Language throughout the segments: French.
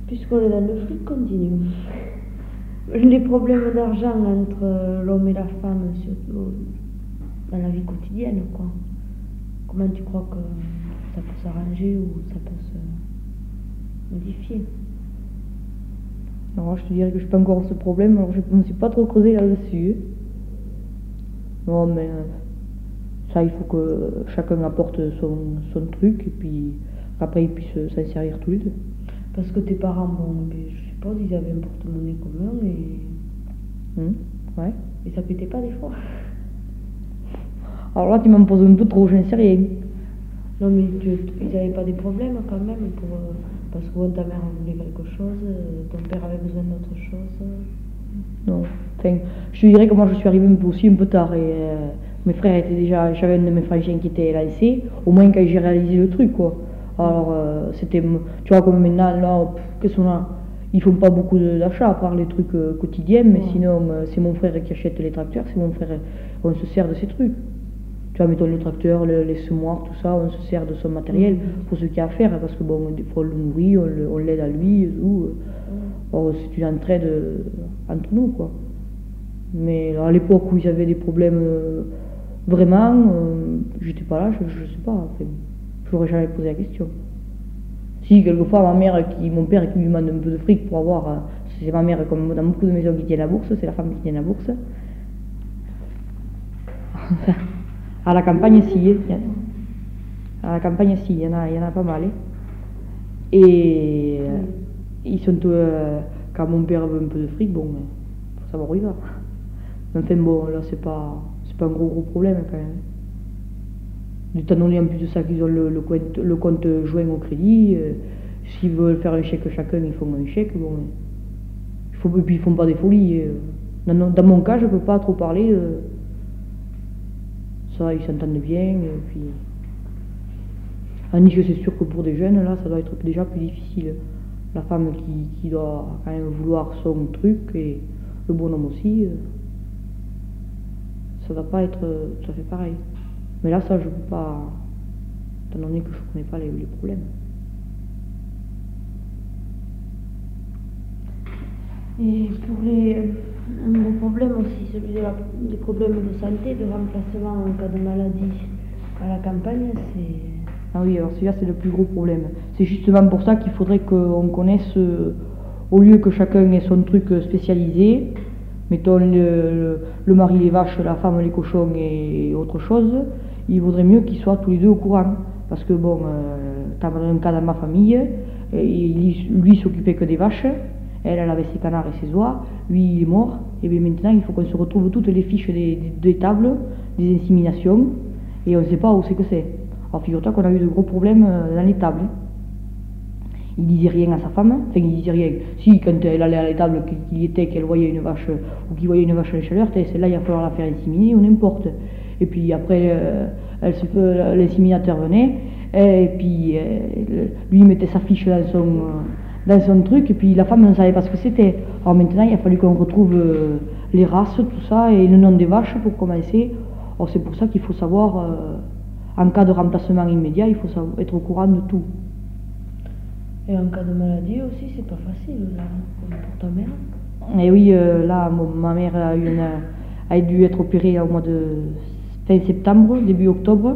Puisqu'on est dans le fric, continue. Les problèmes d'argent entre l'homme et la femme, surtout dans la vie quotidienne, quoi. Comment tu crois que ça peut s'arranger ou ça peut se modifier? Alors, je te dirais que je n'ai pas encore ce problème, alors je ne me suis pas trop creusée là-dessus. Non, mais ça, il faut que chacun apporte son truc et puis après ils puissent s'en servir tous les deux. Parce que tes parents, bon, je suppose, ils avaient un porte-monnaie commun et. Ouais. Et ça pétait pas des fois? Alors là, tu m'en poses un peu trop, j'en sais rien. Non, mais ils n'avaient pas des problèmes quand même parce que bon, ta mère voulait quelque chose, ton père avait besoin d'autre chose. Non. Enfin, je te dirais que moi je suis arrivée aussi un peu tard et mes frères étaient déjà. J'avais un de mes frangins qui était lancé, au moins quand j'ai réalisé le truc, quoi. Alors c'était. Tu vois, comme maintenant, là, qu'est-ce qu'on a? Ils font pas beaucoup d'achats à part les trucs quotidiens, mais sinon c'est mon frère qui achète les tracteurs, c'est mon frère, on se sert de ces trucs. Tu vois, mettons le tracteur, les semoirs, tout ça, on se sert de son matériel pour ce qu'il y a à faire, parce que bon, des fois on le nourrit, on l'aide à lui, et tout. Alors c'est une entraide entre nous, quoi. Mais à l'époque où ils avaient des problèmes vraiment, j'étais pas là, je sais pas, enfin, je n'aurais jamais posé la question. Si, quelquefois, mon père qui lui demande un peu de fric pour avoir, c'est ma mère, comme dans beaucoup de maisons qui tiennent la bourse, c'est la femme qui tient la bourse. À la campagne, si, à la campagne, si, il y en a pas mal. Et ils sont, quand mon père veut un peu de fric, bon, faut savoir où il va. Enfin bon, là, c'est pas un gros problème quand même. Du temps donné, en plus de ça, qu'ils ont le compte joint au crédit, s'ils veulent faire un chèque chacun, ils font un chèque, bon. Et puis ils font pas des folies. Dans mon cas, je peux pas trop parler. Ça, ils s'entendent bien, et puis. Tandis que c'est sûr que pour des jeunes, là, ça doit être déjà plus difficile. La femme qui doit quand même vouloir son truc, et le bonhomme aussi, ça va pas être tout à fait pareil. Mais là, ça, je peux pas, étant donné que je connais pas les problèmes. Et pour un gros problème aussi, celui des problèmes de santé, de remplacement en cas de maladie à la campagne, c'est. Ah oui, alors celui-là, c'est le plus gros problème. C'est justement pour ça qu'il faudrait qu'on connaisse, au lieu que chacun ait son truc spécialisé, mettons le mari les vaches, la femme les cochons et autre chose, il vaudrait mieux qu'ils soient tous les deux au courant. Parce que bon, t'as un cas dans ma famille, et lui s'occupait que des vaches, elle avait ses canards et ses oies, lui il est mort, et bien maintenant il faut qu'on se retrouve toutes les fiches des tables, des inséminations, et on ne sait pas où c'est que c'est. Alors figure-toi qu'on a eu de gros problèmes dans les tables. Il disait rien à sa femme, enfin il disait rien. Si, quand elle allait à l'étable, qu'il y était, qu'elle voyait une vache, ou qu'il voyait une vache en chaleur, celle-là il va falloir la faire inséminer ou n'importe. Et puis après, l'inséminateur venait, et puis lui mettait sa fiche dans son truc, et puis la femme ne savait pas ce que c'était. Alors maintenant il a fallu qu'on retrouve les races, tout ça, et le nom des vaches pour commencer. Alors c'est pour ça qu'il faut savoir, en cas de remplacement immédiat, il faut être au courant de tout. Et en cas de maladie aussi, c'est pas facile, là, pour ta mère. Et oui, là, ma mère a dû être opérée au mois de fin septembre, début octobre.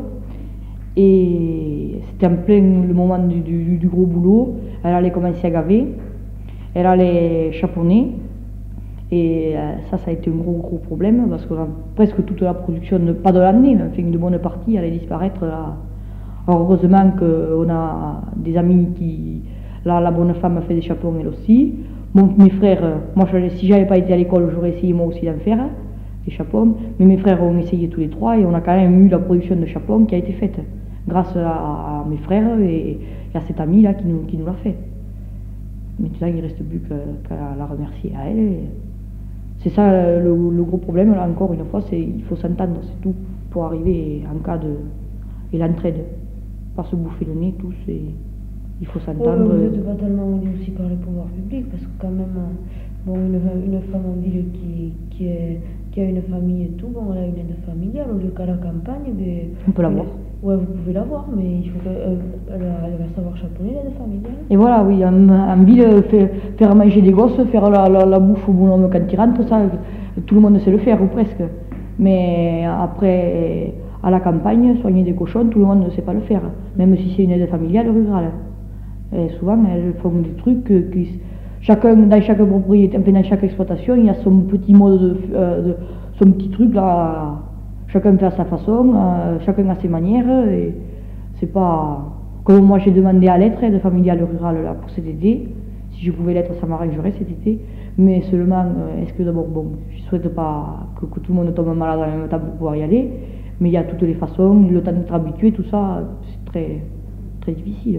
Et c'était en plein le moment du gros boulot. Elle allait commencer à gaver, elle allait chaponner. Et ça a été un gros problème, parce que presque toute la production, pas de l'année, mais enfin une bonne partie allait disparaître. Là. Alors heureusement qu'on a des amis qui... Là, la bonne femme a fait des chapons, elle aussi. Mes frères, moi, si j'avais pas été à l'école, j'aurais essayé moi aussi d'en faire, des chapons. Mais mes frères ont essayé tous les trois, et on a quand même eu la production de chapons qui a été faite, grâce à mes frères et à cette amie là qui nous l'a fait. Maintenant, il ne reste plus qu'à la remercier à elle. C'est ça le gros problème, là, encore une fois, c'est il faut s'entendre, c'est tout, pour arriver en cas de... Et l'entraide, pas se bouffer le nez tous, et il faut s'entendre. On ne pas tellement aussi par les pouvoirs publics, parce que quand même, bon, une femme en ville qui a une famille et tout, bon, elle a une aide familiale, au lieu qu'à la campagne, on peut l'avoir. Ouais, vous pouvez l'avoir, mais il faut elle va savoir chapeauter l'aide familiale. Et voilà, oui, en ville, faire manger des gosses, faire la bouffe au bonhomme quand il rentre, ça, tout le monde sait le faire, ou presque. Mais après, à la campagne, soigner des cochons, tout le monde ne sait pas le faire, même si c'est une aide familiale rurale. Et souvent, elles font des trucs dans chaque propriété, enfin, dans chaque exploitation, il y a son petit mode, son petit truc là. Chacun fait à sa façon, chacun a ses manières, et c'est pas... Comme moi j'ai demandé à l'être aide familiale rurale là, pour cet été, si je pouvais l'être ça m'arrangerait cet été, mais seulement, est-ce que d'abord, bon, je souhaite pas que tout le monde tombe malade en même temps pour pouvoir y aller, mais il y a toutes les façons, le temps d'être habitué, tout ça, c'est très, très difficile.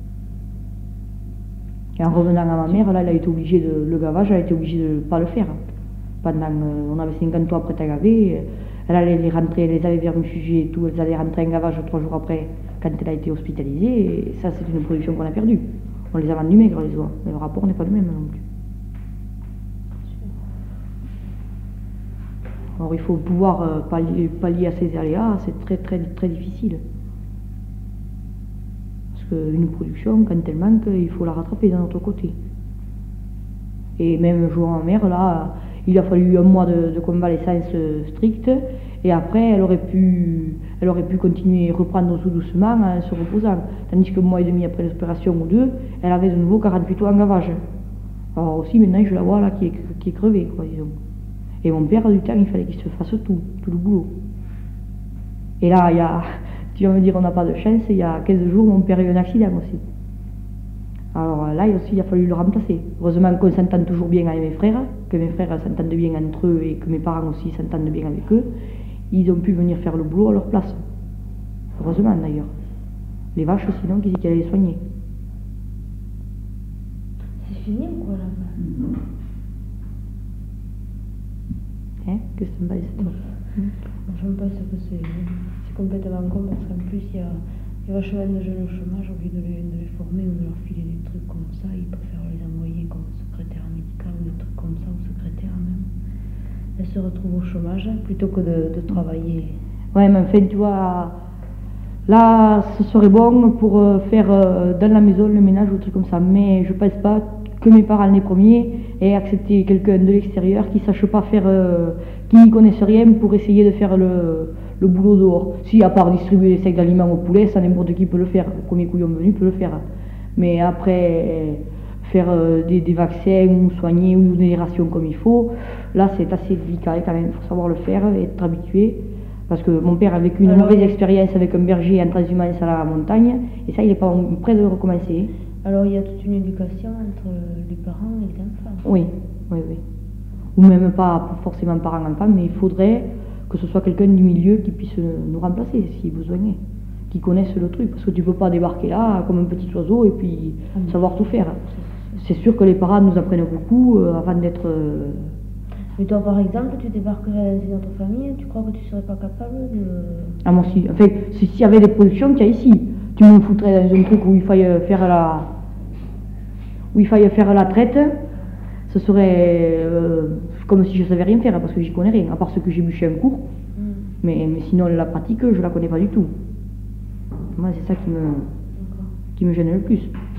Et en revenant à ma mère, là, elle a été obligée le gavage, elle a été obligée de ne pas le faire. Pendant, on avait 50 ans après à gaver, elle allait les rentrer, elle les avait vermifugés et tout, elles allaient rentrer en gavage 3 jours après, quand elle a été hospitalisée, et ça c'est une production qu'on a perdue. On les a vendus maigres les oies, mais le rapport n'est pas le même non plus. Alors il faut pouvoir pallier à ces aléas, c'est très très très difficile. Parce qu'une production, quand elle manque, il faut la rattraper d'un autre côté. Et même jour en mer, là, il a fallu un mois de convalescence stricte, et après elle aurait pu continuer, reprendre tout doucement en se reposant. Tandis que 1 mois et demi après l'opération ou 2, elle avait de nouveau 48 ans en gavage. Alors aussi maintenant je la vois là qui est crevée, quoi, disons. Et mon père, du temps, il fallait qu'il se fasse tout le boulot. Et là, tu vas me dire on n'a pas de chance, il y a 15 jours mon père a eu un accident aussi. Alors là aussi, il a fallu le remplacer. Heureusement qu'on s'entend toujours bien avec mes frères, que mes frères s'entendent bien entre eux et que mes parents aussi s'entendent bien avec eux. Ils ont pu venir faire le boulot à leur place. Heureusement d'ailleurs. Les vaches, sinon, qui c'est qui allait les soigner? C'est fini ou quoi là-bas? Hein? Qu'est-ce que ça me passe? Je me pense que c'est complètement con parce qu'en plus il y a vachement de jeunes au chômage, au lieu de les former ou de leur filer des trucs comme ça, ils préfèrent les envoyer comme secrétaire médical ou des trucs comme ça, ou secrétaire même. Elles se retrouvent au chômage plutôt que de travailler. Ouais, mais en fait, tu vois, là, ce serait bon pour faire dans la maison le ménage ou des trucs comme ça, mais je pense pas que mes parents les premiers aient accepté quelqu'un de l'extérieur qui sache pas faire, qui n'y connaisse rien pour essayer de faire le boulot dehors. Si, à part distribuer des sacs d'aliments aux poulets, ça n'importe qui peut le faire. Le premier couillon venu peut le faire. Mais après, faire des vaccins ou soigner ou des rations comme il faut, là c'est assez délicat quand même. Il faut savoir le faire et être habitué. Parce que mon père a vécu une mauvaise expérience avec un berger en transhumance à la montagne, et ça il n'est pas prêt de recommencer. Alors il y a toute une éducation entre les parents et les enfants. Oui. Ou même pas forcément parents-enfants, mais il faudrait que ce soit quelqu'un du milieu qui puisse nous remplacer si besoin est, qui connaisse le truc, parce que tu ne peux pas débarquer là comme un petit oiseau et puis savoir tout faire. C'est sûr que les parents nous apprennent beaucoup avant d'être... Mais toi par exemple, tu débarquerais dans une autre famille, tu crois que tu ne serais pas capable de... Ah moi si, enfin, s'il y avait des productions qu'il y a ici, tu me foutrais dans un truc où il faille faire la traite, ce serait comme si je savais rien faire, parce que j'y connais rien, à part ce que j'ai bûché un cours. Mais sinon la pratique, je la connais pas du tout. Moi c'est ça qui me gêne le plus.